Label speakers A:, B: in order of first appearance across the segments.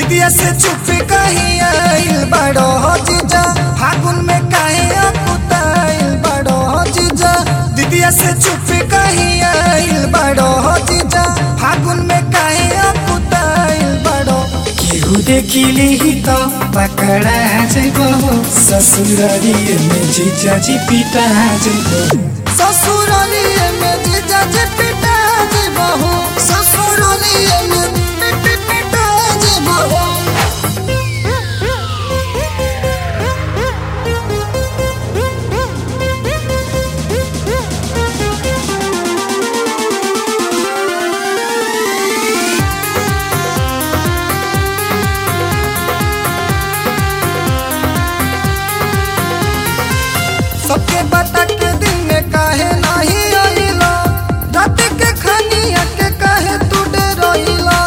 A: दीदिया से चुप कहीं आइल बड़ो जीजा फागुन में काहे अकुताइल बड़ो जीजा दीदिया से चुप कहीं आइल बड़ो जीजा फागुन में काहे अकुताइल बड़ो केहू देखिली तो पकड़ा जइबो ससुरारिये में जीजा जी पिटा जइबो ससुरारिये में जीजा जी पिटा जइबो ससुरारिये में सबके बता के दिन में काहे नहीं आइला रात के खनिया के काहे तू डरइला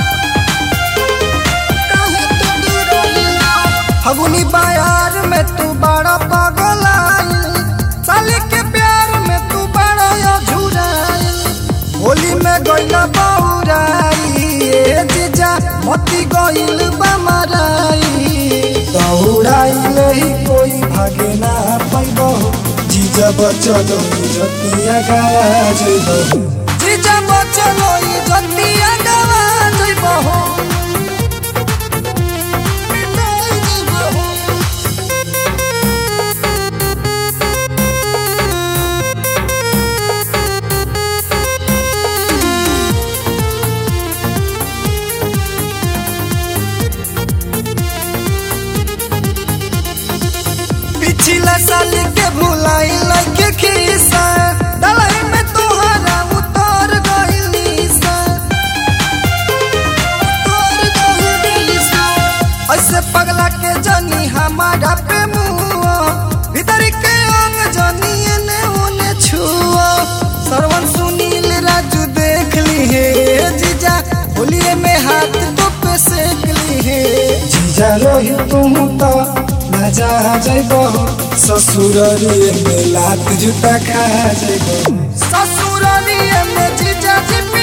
A: फगुनी बाजार में तू बड़ा पागल आइल साले के प्यार में तू बड़ा अझुराइल होली में गइला बहुराई ए जीजा मोती गइल बमराई दौड़ाइल ही कोई भागे ना पाइबो जीजा बचलो जतिया गावा जइबो जीजा बचलो जतिया गावा जइबो पिछला साल के भुलाई लइके खिसा दलई में तोहरा उतर गइली सा ऐसे पगला के जनी हमारा पे मुआ भीतर के अंग जनी ने होने छुआ सरवन सुनील राजू देख ली है जीजा होलिये में हाथ तो पे सेक ली है जीजा रोही तुम तो जा जइबो ससुरारिये में लात जूता खा जइबो ससुरारिये में जीजा जी